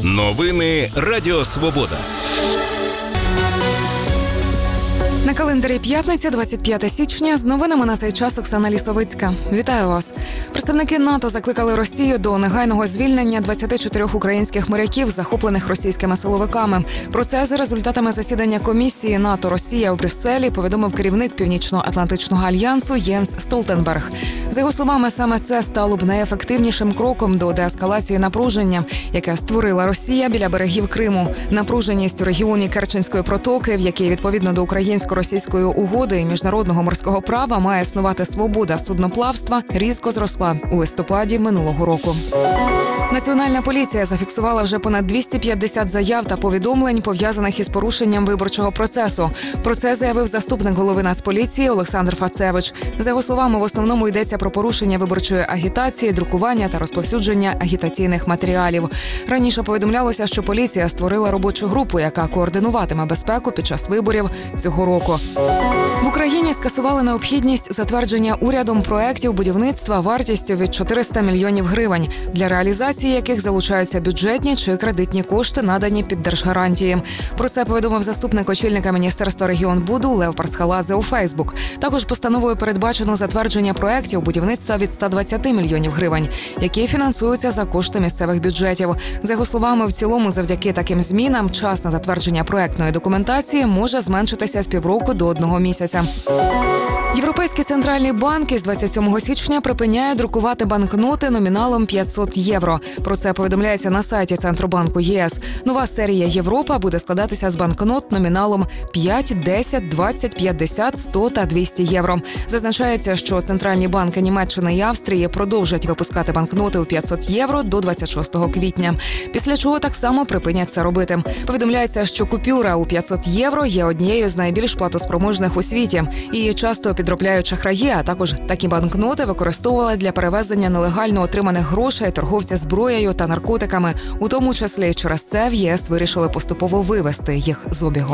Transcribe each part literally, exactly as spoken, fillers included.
Новини Радіо Свобода. На календарі п'ятниця, двадцять п'яте січня. З новинами на цей час Оксана Лісовицька. Вітаю вас. Представники НАТО закликали Росію до негайного звільнення двадцяти чотирьох українських моряків, захоплених російськими силовиками. Про це за результатами засідання комісії НАТО-Росія у Брюсселі повідомив керівник Північно-Атлантичного альянсу Єнс Столтенберг. За його словами, саме це стало б найефективнішим кроком до деескалації напруження, яке створила Росія біля берегів Криму. Напруженість у регіоні Керченської протоки, в якій відповідно до українсько-російської угоди і міжнародного морського права має існувати свобода судноплавства, різко зросла у листопаді минулого року. Національна поліція зафіксувала вже понад двісті п'ятдесят заяв та повідомлень, пов'язаних із порушенням виборчого процесу. Про це заявив заступник голови Нацполіції Олександр Фацевич. За його словами, в основному йдеться про порушення виборчої агітації, друкування та розповсюдження агітаційних матеріалів. Раніше повідомлялося, що поліція створила робочу групу, яка координуватиме безпеку під час виборів цього року. В Україні скасували необхідність затвердження урядом проєктів будівництва вартістю від чотириста мільйонів гривень, для реалізації яких залучаються бюджетні чи кредитні кошти, надані під держгарантії. Про це повідомив заступник очільника Міністерства регіонбуду Лев Парсхаладзе у Фейсбук. Також постановою передбачено затвердження проєктів будівництва від ста двадцяти мільйонів гривень, які фінансуються за кошти місцевих бюджетів. За його словами, в цілому завдяки таким змінам час на затвердження проєктної документації може зменшитися з півроку до одного місяця. Європейський центральний банк із двадцять сьомого січня припиняє друкувати банкноти номіналом п'ятсот євро. Про це повідомляється на сайті Центробанку ЄС. Нова серія «Європа» буде складатися з банкнот номіналом п'ять, десять, двадцять, п'ятдесят, сто та двісті євро. Зазначається, що центральні банки Німеччини і Австрії продовжать випускати банкноти у п'ятсот євро до двадцять шостого квітня. Після чого так само припинять це робити. Повідомляється, що купюра у п'ятсот євро є однією з найбільш платоспроможних у світі. Її часто підробляють шахраї, а також такі банкноти використовували для перевезення нелегально отриманих грошей торговця зброєю та наркотиками. У тому числі через це в ЄС вирішили поступово вивести їх з обігу.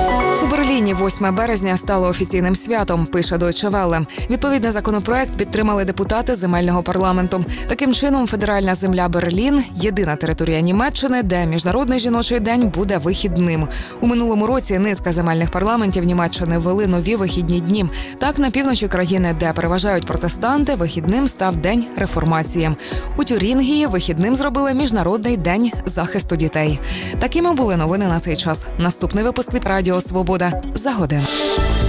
У Берліні восьме березня стало офіційним святом, пише Deutsche Welle. Відповідний законопроект підтримали депутати земельного парламенту. Таким чином, федеральна земля Берлін – єдина територія Німеччини, де Міжнародний жіночий день буде вихідним. У минулому році низка земельних парламентів Німеччини ввели нові вихідні дні. Так, на півночі країни, де переважають протестанти, вихідним став День реформації. У Тюрінгії вихідним зробили Міжнародний день захисту дітей. Такими були новини на цей час. Наступний випуск від Радіо Свобода за годину.